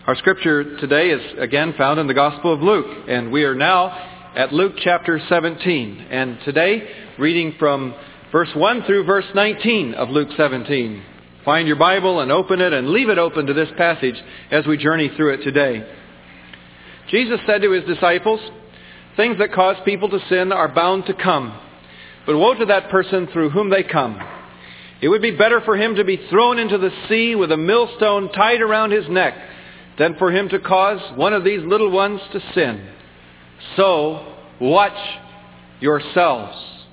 Our scripture today is again found in the Gospel of Luke, and we are now at Luke chapter 17. And today, reading from verse 1 through verse 19 of Luke 17. Find your Bible and open it and leave it open to this passage as we journey through it today. Jesus said to his disciples, "Things that cause people to sin are bound to come, but woe to that person through whom they come. It would be better for him to be thrown into the sea with a millstone tied around his neck than for him to cause one of these little ones to sin. So, watch yourselves.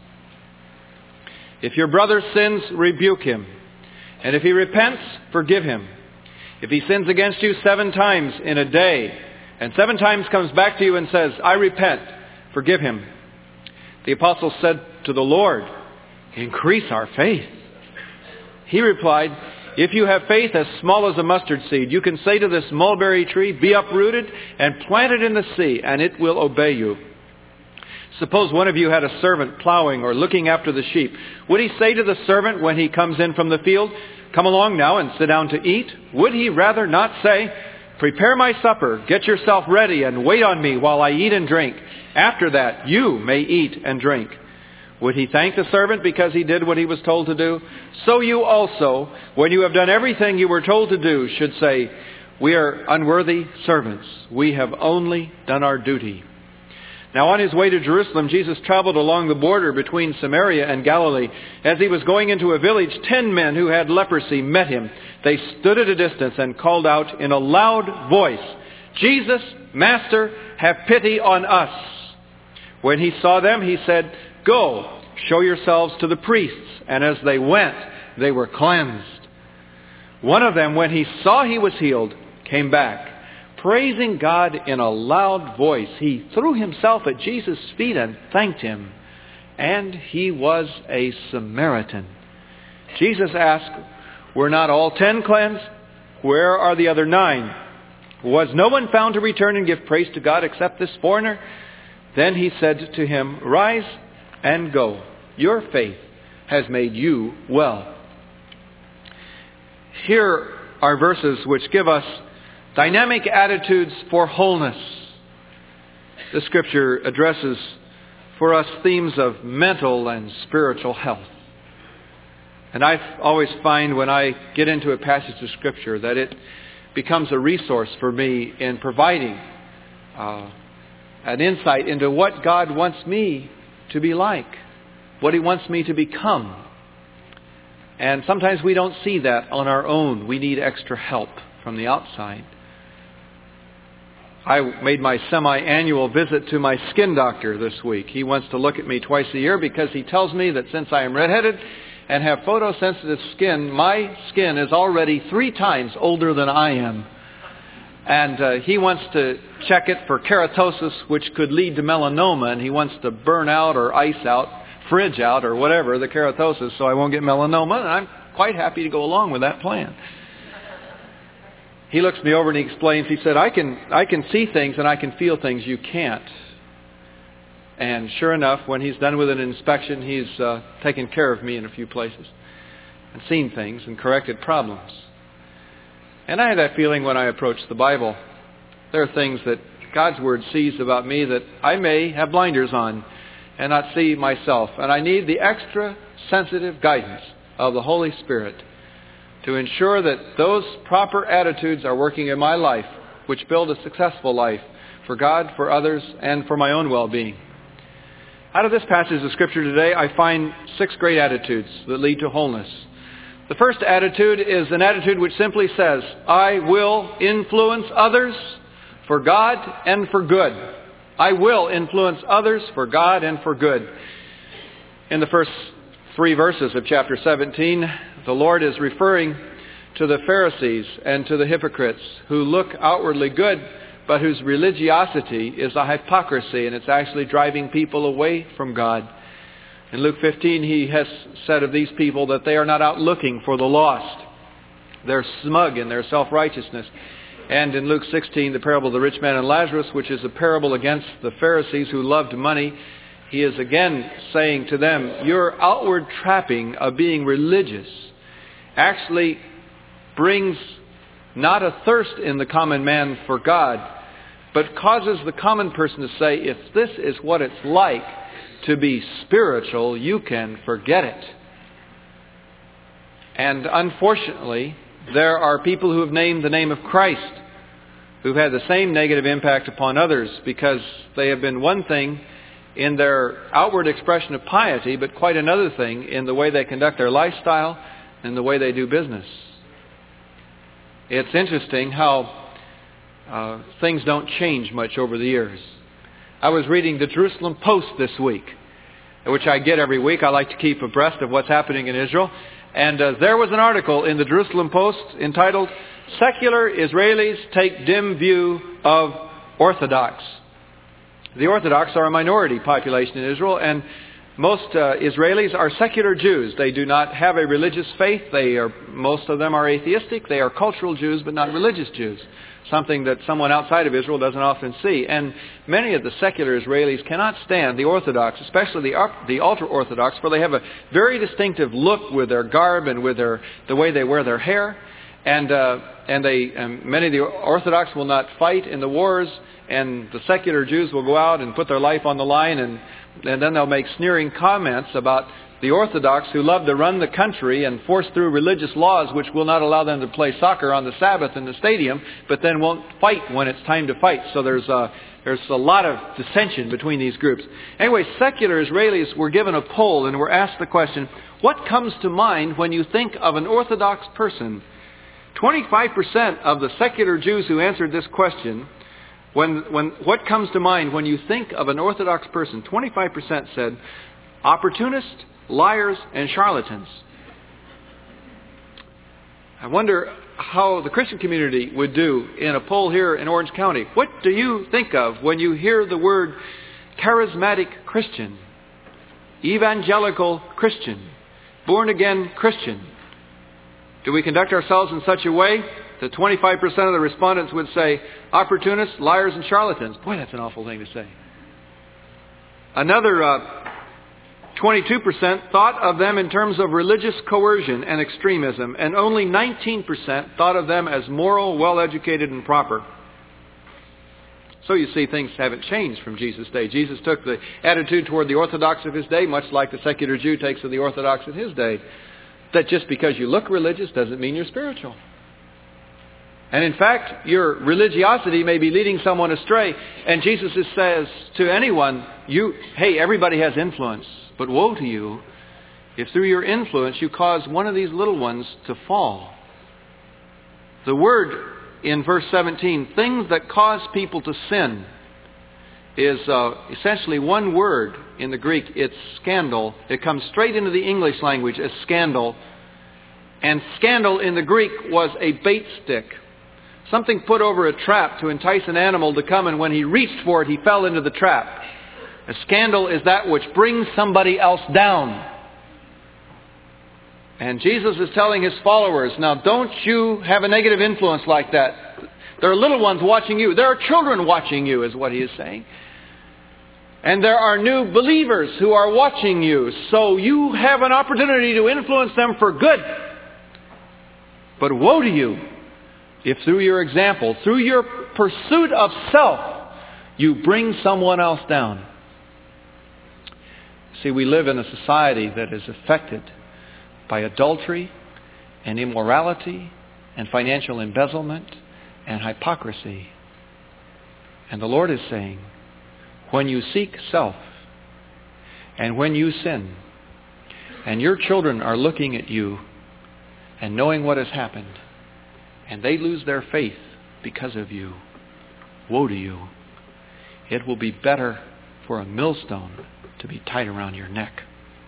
If your brother sins, rebuke him. And if he repents, forgive him. If he sins against you 7 times in a day, and 7 times comes back to you and says, 'I repent,' forgive him." The apostles said to the Lord, "Increase our faith." He replied, "If you have faith as small as a mustard seed, you can say to this mulberry tree, 'Be uprooted and planted in the sea,' and it will obey you. Suppose one of you had a servant plowing or looking after the sheep. Would he say to the servant when he comes in from the field, 'Come along now and sit down to eat'? Would he rather not say, 'Prepare my supper, get yourself ready, and wait on me while I eat and drink. After that, you may eat and drink'? Would he thank the servant because he did what he was told to do? So you also, when you have done everything you were told to do, should say, 'We are unworthy servants. We have only done our duty.'" Now on his way to Jerusalem, Jesus traveled along the border between Samaria and Galilee. As he was going into a village, 10 men who had leprosy met him. They stood at a distance and called out in a loud voice, "Jesus, Master, have pity on us." When he saw them, he said, "Go, show yourselves to the priests." And as they went, they were cleansed. One of them, when he saw he was healed, came back, praising God in a loud voice. He threw himself at Jesus' feet and thanked him. And he was a Samaritan. Jesus asked, "Were not all 10 cleansed? Where are the other 9? Was no one found to return and give praise to God except this foreigner?" Then he said to him, "Rise and go. Your faith has made you well." Here are verses which give us dynamic attitudes for wholeness. The Scripture addresses for us themes of mental and spiritual health. And I always find when I get into a passage of Scripture that it becomes a resource for me in providing an insight into what God wants me to be like, what He wants me to become. And sometimes we don't see that on our own. We need extra help from the outside. I made my semi-annual visit to my skin doctor this week. He wants to look at me twice a year because he tells me that since I am redheaded and have photosensitive skin, my skin is already 3 times older than I am. And he wants to check it for keratosis, which could lead to melanoma, and he wants to burn out or ice out, fridge out or whatever, the keratosis, so I won't get melanoma, and I'm quite happy to go along with that plan. He looks me over and he explains, he said, I can see things and I can feel things you can't. And sure enough, when he's done with an inspection, he's taken care of me in a few places and seen things and corrected problems. And I have that feeling when I approach the Bible. There are things that God's Word sees about me that I may have blinders on and not see myself. And I need the extra sensitive guidance of the Holy Spirit to ensure that those proper attitudes are working in my life, which build a successful life for God, for others, and for my own well-being. Out of this passage of Scripture today, I find 6 great attitudes that lead to wholeness. The first attitude is an attitude which simply says, "I will influence others for God and for good." I will influence others for God and for good. In the first 3 verses of chapter 17, the Lord is referring to the Pharisees and to the hypocrites who look outwardly good, but whose religiosity is a hypocrisy, and it's actually driving people away from God. In Luke 15, he has said of these people that they are not out looking for the lost. They're smug in their self-righteousness. And in Luke 16, the parable of the rich man and Lazarus, which is a parable against the Pharisees who loved money, he is again saying to them, your outward trapping of being religious actually brings not a thirst in the common man for God, but causes the common person to say, if this is what it's like to be spiritual, you can forget it. And unfortunately, there are people who have named the name of Christ who've had the same negative impact upon others because they have been one thing in their outward expression of piety, but quite another thing in the way they conduct their lifestyle and the way they do business. It's interesting how things don't change much over the years. I was reading the Jerusalem Post this week, which I get every week. I like to keep abreast of what's happening in Israel. And there was an article in the Jerusalem Post entitled, "Secular Israelis Take Dim View of Orthodox." The Orthodox are a minority population in Israel, and most Israelis are secular Jews. They do not have a religious faith. Most of them are atheistic. They are cultural Jews, but not religious Jews. Something that someone outside of Israel doesn't often see. And many of the secular Israelis cannot stand the Orthodox, especially the ultra-Orthodox, for they have a very distinctive look with their garb and with the way they wear their hair. And many of the Orthodox will not fight in the wars, and the secular Jews will go out and put their life on the line, and then they'll make sneering comments about the Orthodox who love to run the country and force through religious laws which will not allow them to play soccer on the Sabbath in the stadium, but then won't fight when it's time to fight. So there's a lot of dissension between these groups. Anyway, secular Israelis were given a poll and were asked the question, what comes to mind when you think of an Orthodox person? 25% of the secular Jews who answered this question, what comes to mind when you think of an Orthodox person? 25% said, opportunists, liars, and charlatans. I wonder how the Christian community would do in a poll here in Orange County. What do you think of when you hear the word charismatic Christian, evangelical Christian, born-again Christian? Do we conduct ourselves in such a way that 25% of the respondents would say opportunists, liars, and charlatans? Boy, that's an awful thing to say. Another 22% thought of them in terms of religious coercion and extremism, and only 19% thought of them as moral, well-educated, and proper. So you see, things haven't changed from Jesus' day. Jesus took the attitude toward the Orthodox of his day, much like the secular Jew takes of the Orthodox of his day, that just because you look religious doesn't mean you're spiritual. And in fact, your religiosity may be leading someone astray. And Jesus says to anyone, everybody has influence. But woe to you if through your influence you cause one of these little ones to fall. The word in verse 17, things that cause people to sin, is essentially one word in the Greek. It's scandal. It comes straight into the English language as scandal. And scandal in the Greek was a bait stick. Something put over a trap to entice an animal to come, and when he reached for it, he fell into the trap. A scandal is that which brings somebody else down. And Jesus is telling his followers, now don't you have a negative influence like that. There are little ones watching you. There are children watching you, is what he is saying. And there are new believers who are watching you. So you have an opportunity to influence them for good. But woe to you if through your example, through your pursuit of self, you bring someone else down. See, we live in a society that is affected by adultery and immorality and financial embezzlement and hypocrisy. And the Lord is saying, when you seek self and when you sin and your children are looking at you and knowing what has happened and they lose their faith because of you, woe to you. It will be better for a millstone to be tied around your neck.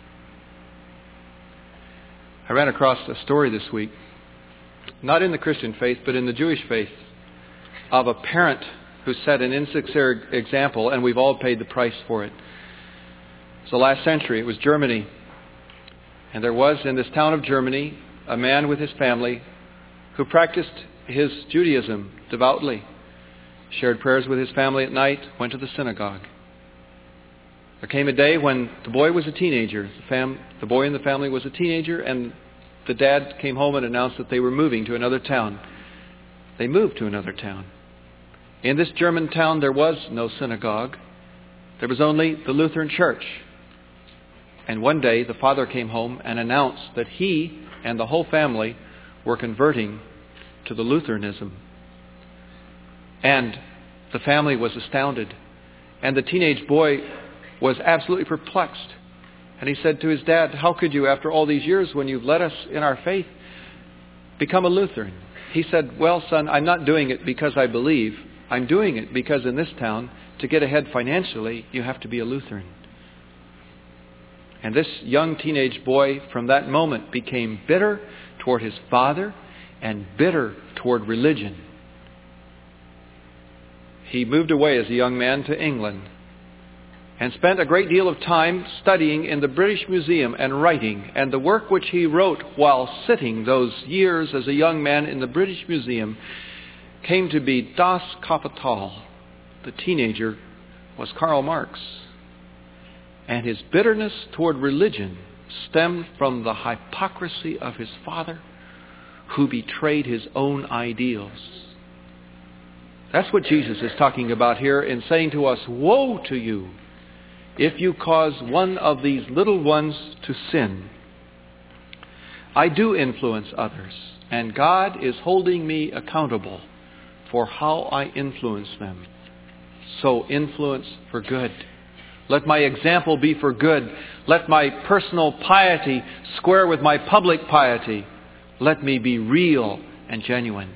I ran across a story this week, not in the Christian faith, but in the Jewish faith, of a parent who set an insincere example, and we've all paid the price for it. It's the last century. It was Germany. And there was, in this town of Germany, a man with his family who practiced his Judaism devoutly, shared prayers with his family at night, went to the synagogue. There came a day when the boy was a teenager. The boy in the family was a teenager, and the dad came home and announced that they were moving to another town. they moved to another town. In this German town, there was no synagogue. There was only the Lutheran church. And one day, the father came home and announced that he and the whole family were converting to the Lutheranism. And the family was astounded. And the teenage boy was absolutely perplexed. And he said to his dad, "How could you, after all these years, when you've led us in our faith, become a Lutheran?" He said, "Well, son, I'm not doing it because I believe. I'm doing it because in this town, to get ahead financially, you have to be a Lutheran." And this young teenage boy from that moment became bitter toward his father and bitter toward religion. He moved away as a young man to England and spent a great deal of time studying in the British Museum and writing. And the work which he wrote while sitting those years as a young man in the British Museum came to be Das Kapital. The teenager was Karl Marx. And his bitterness toward religion stemmed from the hypocrisy of his father, who betrayed his own ideals. That's what Jesus is talking about here in saying to us, "Woe to you if you cause one of these little ones to sin." I do influence others, and God is holding me accountable for how I influence them. So influence for good. Let my example be for good. Let my personal piety square with my public piety. Let me be real and genuine.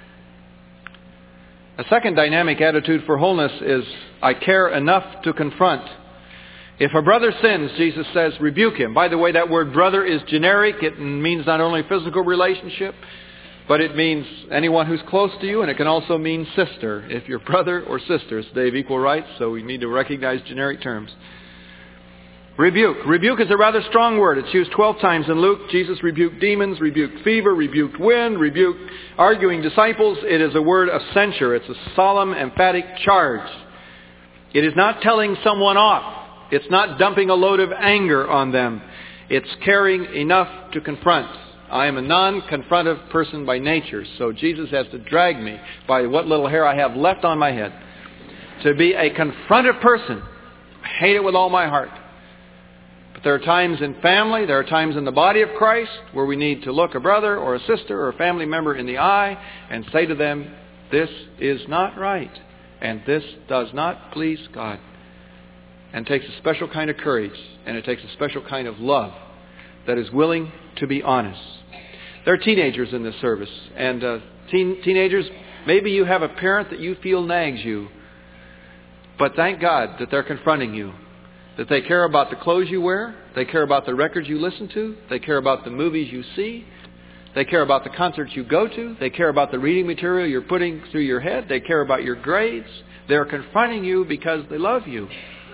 A second dynamic attitude for wholeness is, I care enough to confront. If a brother sins, Jesus says, rebuke him. By the way, that word brother is generic. It means not only physical relationship, but it means anyone who's close to you, and it can also mean sister. If you're brother or sister, they have equal rights, so we need to recognize generic terms. Rebuke. Rebuke is a rather strong word. It's used 12 times in Luke. Jesus rebuked demons, rebuked fever, rebuked wind, rebuked arguing disciples. It is a word of censure. It's a solemn, emphatic charge. It is not telling someone off. It's not dumping a load of anger on them. It's caring enough to confront. I am a non-confrontive person by nature, so Jesus has to drag me by what little hair I have left on my head to be a confrontive person. I hate it with all my heart. But there are times in family, there are times in the body of Christ where we need to look a brother or a sister or a family member in the eye and say to them, this is not right, and this does not please God. And it takes a special kind of courage, and it takes a special kind of love that is willing to be honest. There are teenagers in this service, and teenagers, maybe you have a parent that you feel nags you, but thank God that they're confronting you, that they care about the clothes you wear, they care about the records you listen to, they care about the movies you see, they care about the concerts you go to, they care about the reading material you're putting through your head, they care about your grades. They're confronting you because they love you.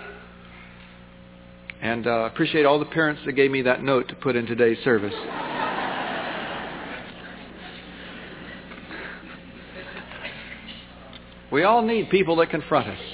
And appreciate all the parents that gave me that note to put in today's service. We all need people that confront us.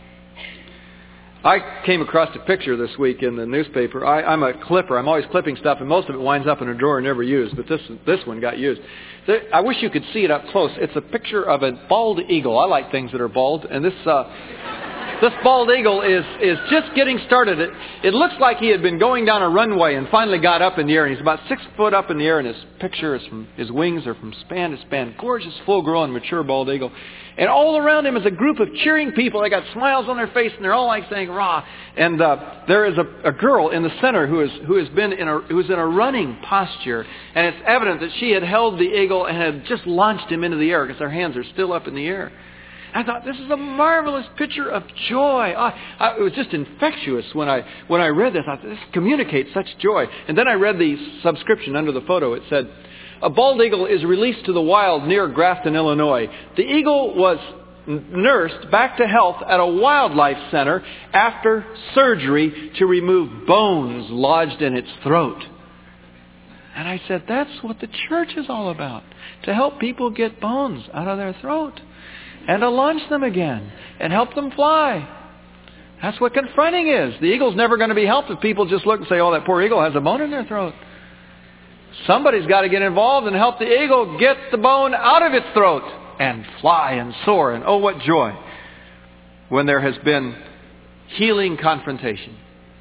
I came across a picture this week in the newspaper. I'm a clipper. I'm always clipping stuff, and most of it winds up in a drawer and never used. But this one got used. I wish you could see it up close. It's a picture of a bald eagle. I like things that are bald. And this bald eagle is just getting started. It looks like he had been going down a runway and finally got up in the air. And he's about 6 foot up in the air, and his picture is from his wings are from span to span. Gorgeous, full-grown, mature bald eagle. And all around him is a group of cheering people. They got smiles on their face, and they're all like saying "rah!" And there is a girl in the center who's in a running posture, and it's evident that she had held the eagle and had just launched him into the air because her hands are still up in the air. I thought, this is a marvelous picture of joy. It was just infectious when I read this. I thought, this communicates such joy. And then I read the subscription under the photo. It said, a bald eagle is released to the wild near Grafton, Illinois. The eagle was nursed back to health at a wildlife center after surgery to remove bones lodged in its throat. And I said, that's what the church is all about. To help people get bones out of their throat. And to launch them again. And help them fly. That's what confronting is. The eagle's never going to be helped if people just look and say, oh, that poor eagle has a bone in their throat. Somebody's got to get involved and help the eagle get the bone out of its throat. and fly and soar. And oh, what joy when there has been healing confrontation.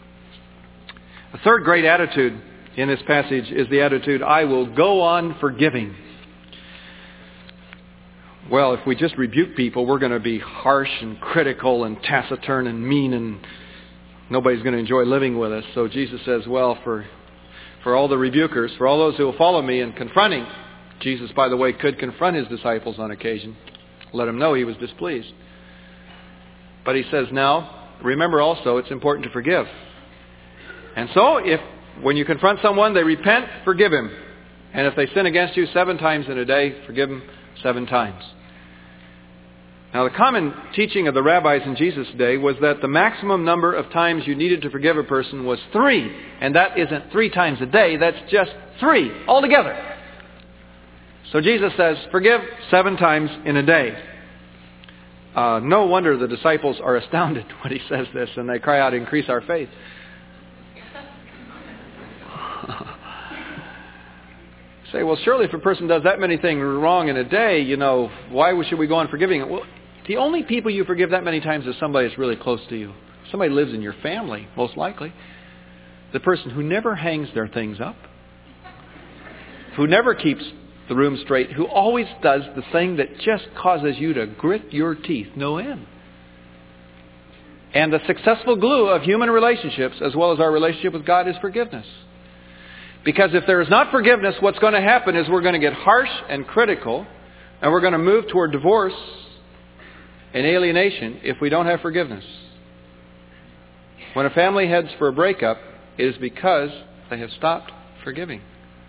A third great attitude in this passage is the attitude, I will go on forgiving. Well, if we just rebuke people, we're going to be harsh and critical and taciturn and mean, and nobody's going to enjoy living with us. So Jesus says, well, for all the rebukers, for all those who will follow me in confronting, Jesus, by the way, could confront his disciples on occasion, let them know he was displeased. But he says, now, remember also, it's important to forgive. And so, when you confront someone, they repent, forgive him. And if they sin against you 7 times in a day, forgive them 7 times. Now, the common teaching of the rabbis in Jesus' day was that the maximum number of times you needed to forgive a person was 3. And that isn't 3 times a day, that's just 3 altogether. So Jesus says, forgive 7 times in a day. No wonder the disciples are astounded when he says this, and they cry out, increase our faith. Say, well, surely if a person does that many things wrong in a day, why should we go on forgiving it? Well, the only people you forgive that many times is somebody that's really close to you. Somebody lives in your family, most likely. The person who never hangs their things up, who never keeps the room straight, who always does the thing that just causes you to grit your teeth no end. And the successful glue of human relationships, as well as our relationship with God, is forgiveness. Because if there is not forgiveness, what's going to happen is we're going to get harsh and critical, and we're going to move toward divorce and alienation if we don't have forgiveness. When a family heads for a breakup, it is because they have stopped forgiving.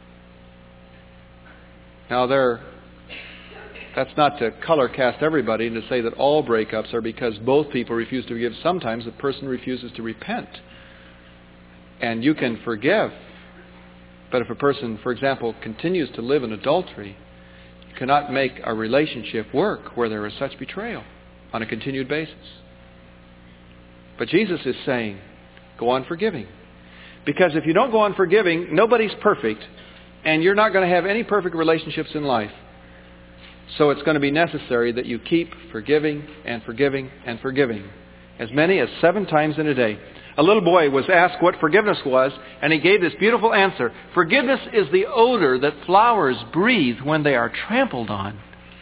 Now, that's not to color cast everybody and to say that all breakups are because both people refuse to forgive. Sometimes a person refuses to repent. And you can forgive. But if a person, for example, continues to live in adultery, you cannot make a relationship work where there is such betrayal on a continued basis. But Jesus is saying, go on forgiving. Because if you don't go on forgiving, nobody's perfect. And you're not going to have any perfect relationships in life. So it's going to be necessary that you keep forgiving and forgiving and forgiving. As many as 7 times in a day. A little boy was asked what forgiveness was, and he gave this beautiful answer. Forgiveness is the odor that flowers breathe when they are trampled on.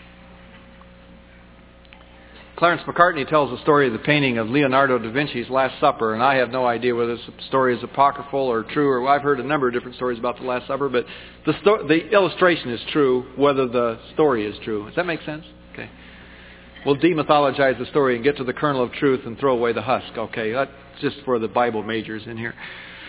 Clarence McCartney tells the story of the painting of Leonardo da Vinci's Last Supper, and I have no idea whether this story is apocryphal or true, or I've heard a number of different stories about the Last Supper, but the illustration is true, whether the story is true. Does that make sense? Okay. We'll demythologize the story and get to the kernel of truth and throw away the husk. Okay, that's just for the Bible majors in here.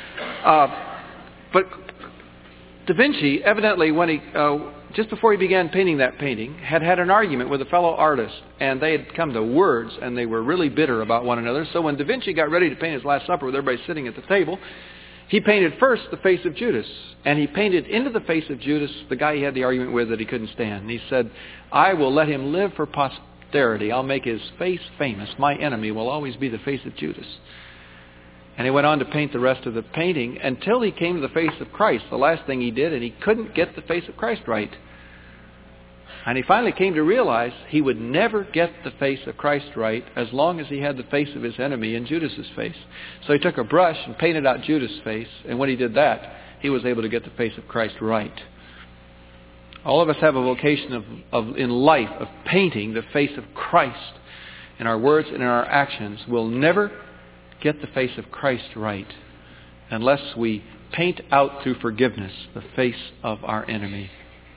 But Da Vinci, evidently, when he just before he began painting that painting, had an argument with a fellow artist, and they had come to words, and they were really bitter about one another. So when Da Vinci got ready to paint his Last Supper with everybody sitting at the table, he painted first the face of Judas, and he painted into the face of Judas the guy he had the argument with that he couldn't stand. And he said, I will let him live for posterity. I'll make his face famous. My enemy will always be the face of Judas. And he went on to paint the rest of the painting until he came to the face of Christ, the last thing he did, and he couldn't get the face of Christ right. And he finally came to realize he would never get the face of Christ right as long as he had the face of his enemy in Judas's face. So he took a brush and painted out Judas' face, and when he did that, he was able to get the face of Christ right. All of us have a vocation in life of painting the face of Christ in our words and in our actions. We'll never get the face of Christ right unless we paint out through forgiveness the face of our enemy.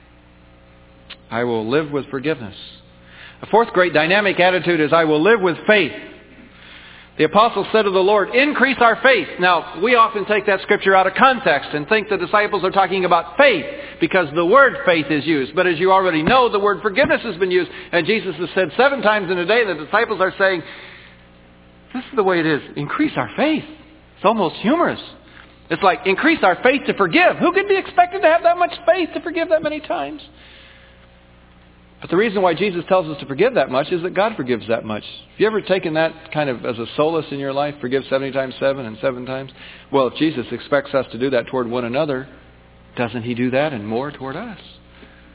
I will live with forgiveness. A fourth great dynamic attitude is I will live with faith. The apostle said to the Lord, increase our faith. Now, we often take that scripture out of context and think the disciples are talking about faith because the word faith is used. But as you already know, the word forgiveness has been used. And Jesus has said 7 times in a day, the disciples are saying, this is the way it is. Increase our faith. It's almost humorous. It's like, increase our faith to forgive. Who could be expected to have that much faith to forgive that many times? But the reason why Jesus tells us to forgive that much is that God forgives that much. Have you ever taken that kind of as a solace in your life? Forgive 70 times 7 and 7 times? Well, if Jesus expects us to do that toward one another, doesn't he do that and more toward us?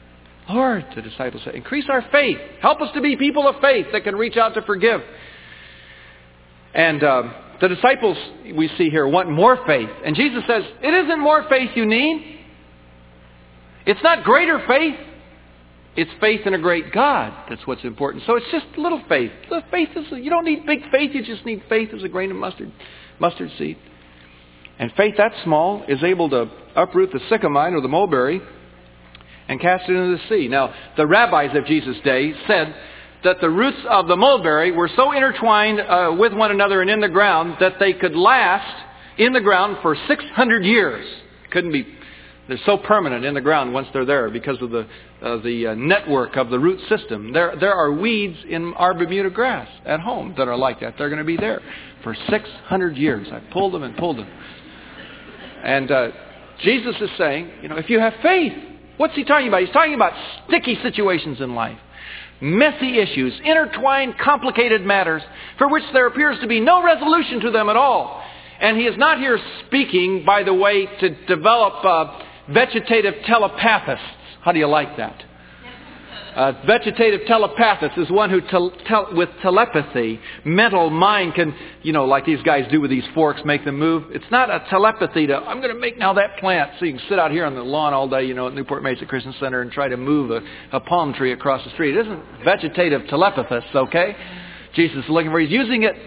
Lord, the disciples said, increase our faith. Help us to be people of faith that can reach out to forgive. And the disciples, we see here, want more faith. And Jesus says, it isn't more faith you need. It's not greater faith. It's faith in a great God. That's what's important. So it's just little faith. Little faith you don't need big faith. You just need faith as a grain of mustard seed. And faith that small is able to uproot the sycamine or the mulberry and cast it into the sea. Now, the rabbis of Jesus' day said that the roots of the mulberry were so intertwined with one another and in the ground that they could last in the ground for 600 years. They're so permanent in the ground once they're there because of the network of the root system. There are weeds in our Bermuda grass at home that are like that. They're going to be there for 600 years. I pulled them and pulled them. And Jesus is saying, if you have faith, what's He talking about? He's talking about sticky situations in life. Messy issues, intertwined, complicated matters for which there appears to be no resolution to them at all. And He is not here speaking, by the way, to develop vegetative telepathists. How do you like that? Vegetative telepathist is one who with telepathy, mental mind can, like these guys do with these forks, make them move. It's not a telepathy I'm going to make now that plant so you can sit out here on the lawn all day, at Newport Mesa Christian Center and try to move a palm tree across the street. It isn't vegetative telepathists, okay? Jesus is looking for, He's using it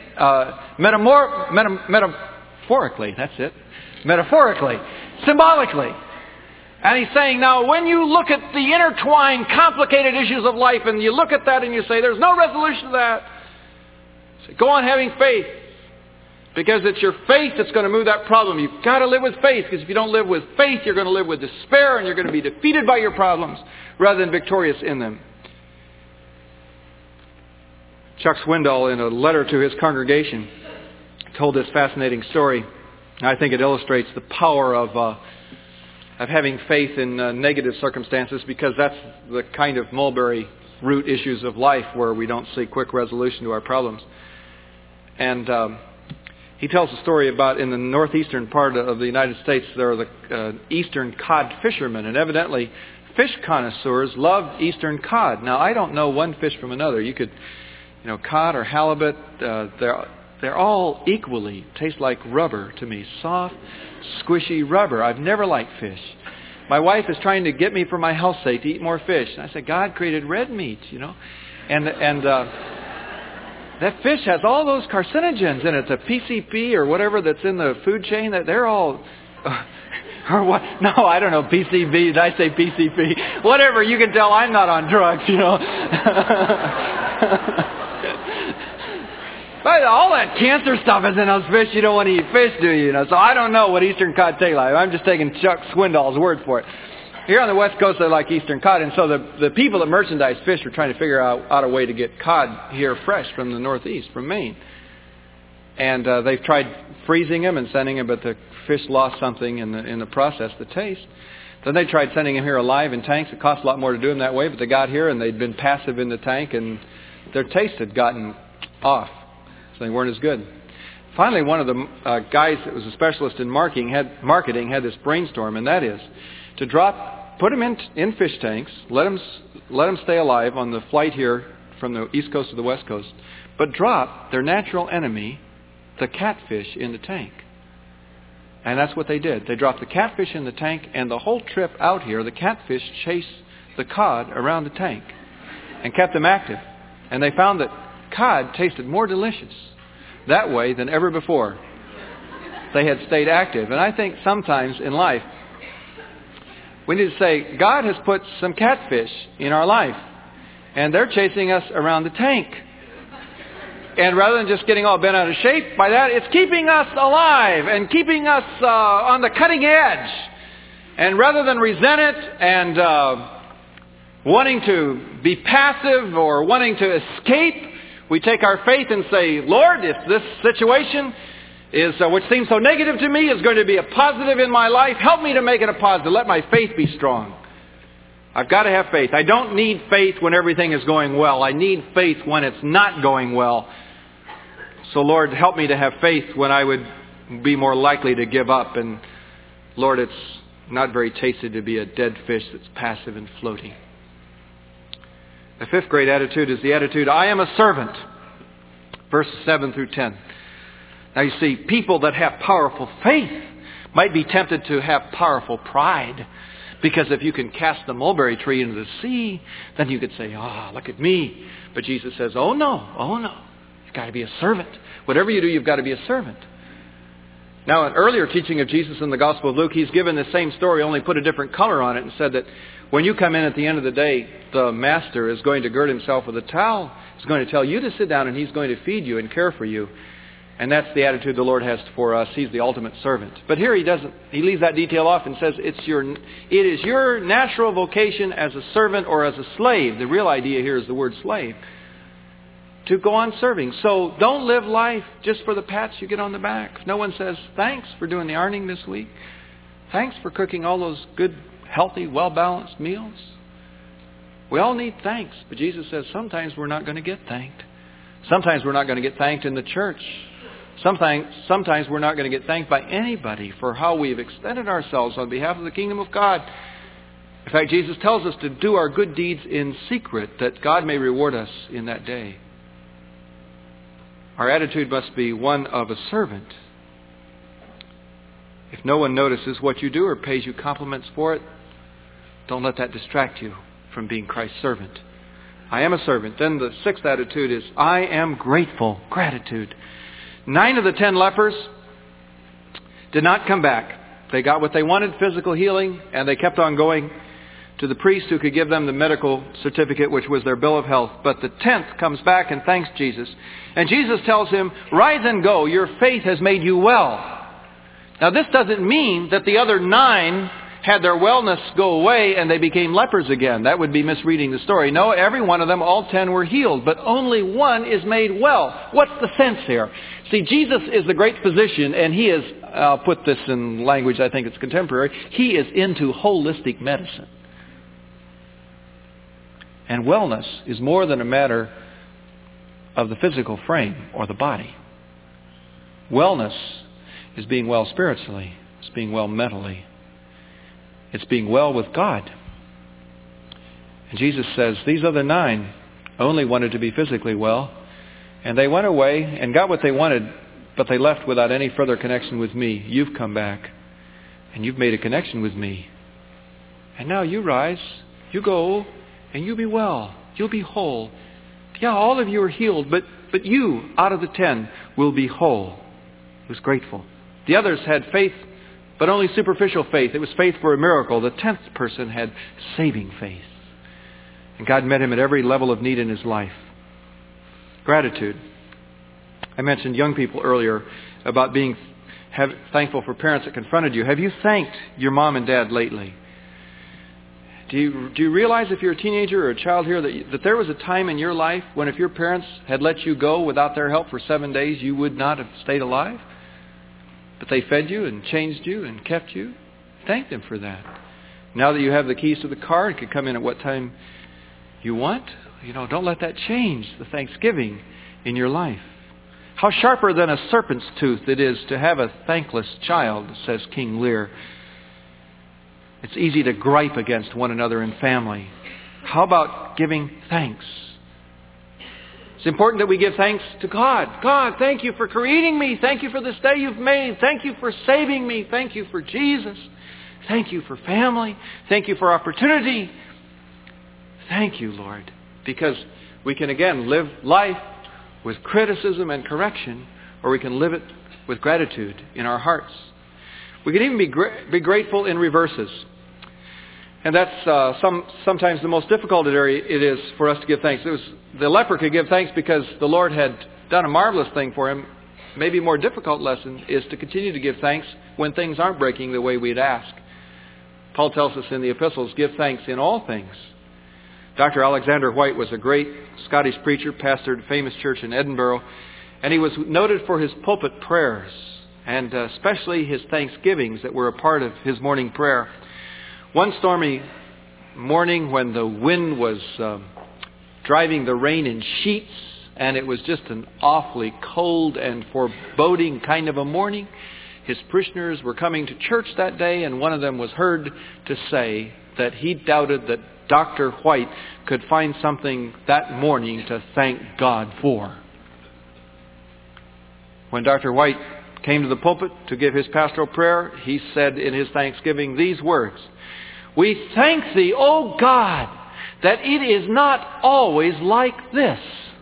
metaphorically, that's it. Metaphorically, symbolically. And He's saying, now when you look at the intertwined, complicated issues of life and you look at that and you say, there's no resolution to that, so go on having faith. Because it's your faith that's going to move that problem. You've got to live with faith, because if you don't live with faith, you're going to live with despair and you're going to be defeated by your problems rather than victorious in them. Chuck Swindoll, in a letter to his congregation, told this fascinating story. I think it illustrates the power of having faith in negative circumstances, because that's the kind of mulberry root issues of life where we don't see quick resolution to our problems. And he tells a story about in the northeastern part of the United States, there are the eastern cod fishermen, and evidently fish connoisseurs love eastern cod. Now, I don't know one fish from another. You could, cod or halibut, they're all equally taste like rubber to me. Soft, squishy rubber. I've never liked fish. My wife is trying to get me for my health's sake to eat more fish. And I said, God created red meat, And that fish has all those carcinogens in it. The PCP or whatever that's in the food chain, that they're all... or what? No, I don't know. PCB. Did I say PCP? Whatever. You can tell I'm not on drugs, But all that cancer stuff is in those fish. You don't want to eat fish, do you? So I don't know what eastern cod taste like. I'm just taking Chuck Swindoll's word for it. Here on the West Coast, they like eastern cod. And so the people that merchandise fish are trying to figure out a way to get cod here fresh from the Northeast, from Maine. And they've tried freezing them and sending them, but the fish lost something in the process, the taste. Then they tried sending them here alive in tanks. It cost a lot more to do them that way, but they got here and they'd been passive in the tank and their taste had gotten off. They weren't as good. Finally, one of the guys that was a specialist in marketing had this brainstorm, and that is to put them in fish tanks, let them stay alive on the flight here from the East Coast to the West Coast, but drop their natural enemy, the catfish, in the tank. And that's what they did. They dropped the catfish in the tank, and the whole trip out here, the catfish chased the cod around the tank and kept them active. And they found that cod tasted more delicious that way than ever before. They had stayed active. And I think sometimes in life, we need to say, God has put some catfish in our life, and they're chasing us around the tank. And rather than just getting all bent out of shape by that, it's keeping us alive and keeping us on the cutting edge. And rather than resent it and wanting to be passive or wanting to escape, we take our faith and say, Lord, if this situation is which seems so negative to me is going to be a positive in my life, help me to make it a positive. Let my faith be strong. I've got to have faith. I don't need faith when everything is going well. I need faith when it's not going well. So Lord, help me to have faith when I would be more likely to give up. And Lord, it's not very tasty to be a dead fish that's passive and floating. The fifth great attitude is the attitude, I am a servant. Verses 7 through 10. Now you see, people that have powerful faith might be tempted to have powerful pride. Because if you can cast the mulberry tree into the sea, then you could say, look at me. But Jesus says, oh no. You've got to be a servant. Whatever you do, you've got to be a servant. Now, an earlier teaching of Jesus in the Gospel of Luke, he's given the same story, only put a different color on it and said that when you come in at the end of the day, the master is going to gird himself with a towel. He's going to tell you to sit down and he's going to feed you and care for you. And that's the attitude the Lord has for us. He's the ultimate servant. But here he doesn't. He leaves that detail off and says it is your natural vocation as a servant or as a slave. The real idea here is the word slave. To go on serving. So don't live life just for the pats you get on the back. No one says, thanks for doing the ironing this week. Thanks for cooking all those good, healthy, well-balanced meals. We all need thanks. But Jesus says sometimes we're not going to get thanked. Sometimes we're not going to get thanked in the church. Sometimes we're not going to get thanked by anybody for how we've extended ourselves on behalf of the kingdom of God. In fact, Jesus tells us to do our good deeds in secret, that God may reward us in that day. Our attitude must be one of a servant. If no one notices what you do or pays you compliments for it, don't let that distract you from being Christ's servant. I am a servant. Then the sixth attitude is, I am grateful. Gratitude. 9 of the 10 lepers did not come back. They got what they wanted, physical healing, and they kept on going to the priest who could give them the medical certificate, which was their bill of health. But the 10th comes back and thanks Jesus. And Jesus tells him, rise and go. Your faith has made you well. Now this doesn't mean that the other 9 had their wellness go away and they became lepers again. That would be misreading the story. No, every one of them, all 10 were healed, but only one is made well. What's the sense here? See, Jesus is the great physician, and he is, I'll put this in language I think it's contemporary, he is into holistic medicine. And wellness is more than a matter of the physical frame or the body. Wellness is being well spiritually. It's being well mentally. It's being well with God. And Jesus says, these other 9 only wanted to be physically well. And they went away and got what they wanted, but they left without any further connection with me. You've come back, and you've made a connection with me. And now you rise, you go, and you'll be well. You'll be whole. Yeah, all of you are healed, but you, out of the 10, will be whole. He was grateful. The others had faith, but only superficial faith. It was faith for a miracle. The 10th person had saving faith. And God met him at every level of need in his life. Gratitude. I mentioned young people earlier about being thankful for parents that confronted you. Have you thanked your mom and dad lately? Do you realize if you're a teenager or a child here that there was a time in your life when if your parents had let you go without their help for 7 days, you would not have stayed alive? But they fed you and changed you and kept you. Thank them for that. Now that you have the keys to the car and can come in at what time you want, don't let that change the thanksgiving in your life. How sharper than a serpent's tooth it is to have a thankless child, says King Lear. It's easy to gripe against one another in family. How about giving thanks? It's important that we give thanks to God. God, thank you for creating me. Thank you for this day you've made. Thank you for saving me. Thank you for Jesus. Thank you for family. Thank you for opportunity. Thank you, Lord. Because we can again live life with criticism and correction, or we can live it with gratitude in our hearts. We can even be grateful in reverses. And that's sometimes the most difficult area it is for us to give thanks. The leper could give thanks because the Lord had done a marvelous thing for him. Maybe a more difficult lesson is to continue to give thanks when things aren't breaking the way we'd ask. Paul tells us in the epistles, give thanks in all things. Dr. Alexander White was a great Scottish preacher, pastored a famous church in Edinburgh, and he was noted for his pulpit prayers, and especially his thanksgivings that were a part of his morning prayer. One stormy morning when the wind was driving the rain in sheets, and it was just an awfully cold and foreboding kind of a morning, his parishioners were coming to church that day, and one of them was heard to say that he doubted that Dr. White could find something that morning to thank God for. When Dr. White came to the pulpit to give his pastoral prayer, he said in his thanksgiving these words, "We thank Thee, O God, that it is not always like this."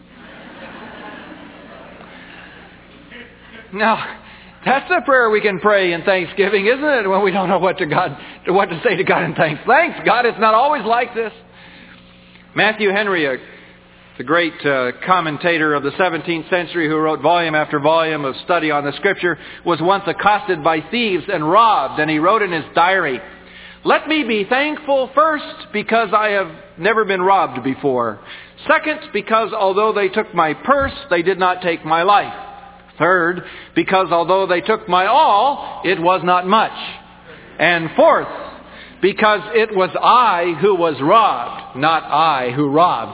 Now, that's a prayer we can pray in thanksgiving, isn't it? When we don't know what to say to God in thanks. Thanks, God, it's not always like this. Matthew Henry, the great commentator of the 17th century who wrote volume after volume of study on the Scripture, was once accosted by thieves and robbed, and he wrote in his diary, "Let me be thankful first because I have never been robbed before. Second, because although they took my purse, they did not take my life. Third, because although they took my all, it was not much. And fourth, because it was I who was robbed, not I who robbed."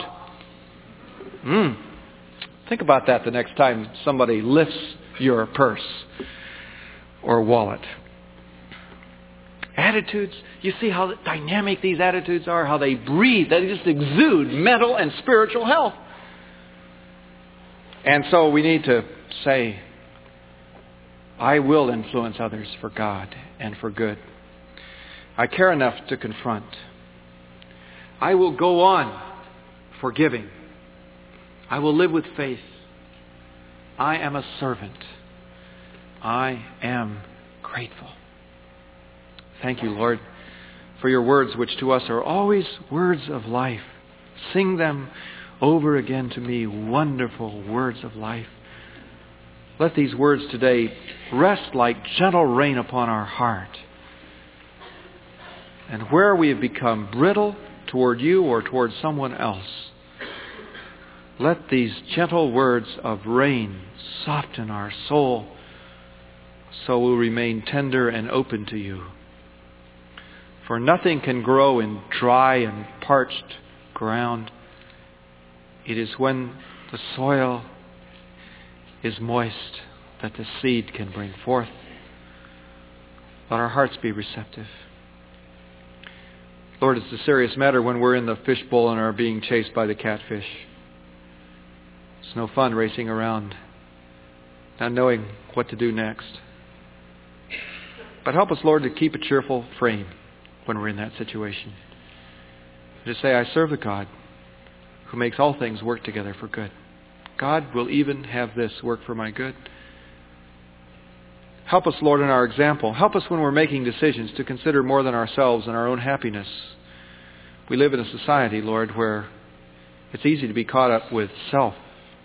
Think about that the next time somebody lifts your purse or wallet. Attitudes, you see how dynamic these attitudes are, how they breathe, they just exude mental and spiritual health. And so we need to say, I will influence others for God and for good. I care enough to confront. I will go on forgiving. I will live with faith. I am a servant. I am grateful. Thank you, Lord, for your words, which to us are always words of life. Sing them over again to me, wonderful words of life. Let these words today rest like gentle rain upon our heart. And where we have become brittle toward you or toward someone else, let these gentle words of rain soften our soul so we'll remain tender and open to you. For nothing can grow in dry and parched ground. It is when the soil is moist that the seed can bring forth. Let our hearts be receptive. Lord, it's a serious matter when we're in the fishbowl and are being chased by the catfish. It's no fun racing around, not knowing what to do next. But help us, Lord, to keep a cheerful frame when we're in that situation. To say, I serve the God who makes all things work together for good. God will even have this work for my good. Help us, Lord, in our example. Help us when we're making decisions to consider more than ourselves and our own happiness. We live in a society, Lord, where it's easy to be caught up with self.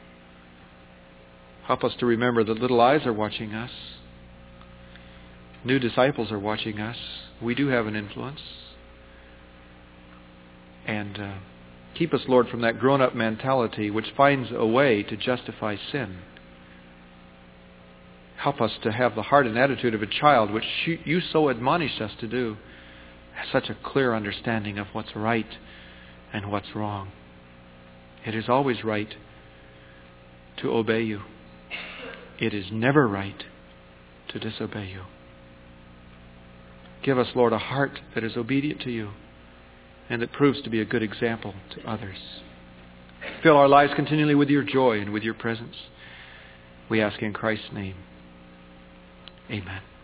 Help us to remember that little eyes are watching us. New disciples are watching us. We do have an influence. And keep us, Lord, from that grown-up mentality which finds a way to justify sin. Help us to have the heart and attitude of a child, which you so admonished us to do. Have such a clear understanding of what's right and what's wrong. It is always right to obey you. It is never right to disobey you. Give us, Lord, a heart that is obedient to you and that proves to be a good example to others. Fill our lives continually with your joy and with your presence. We ask in Christ's name. Amen.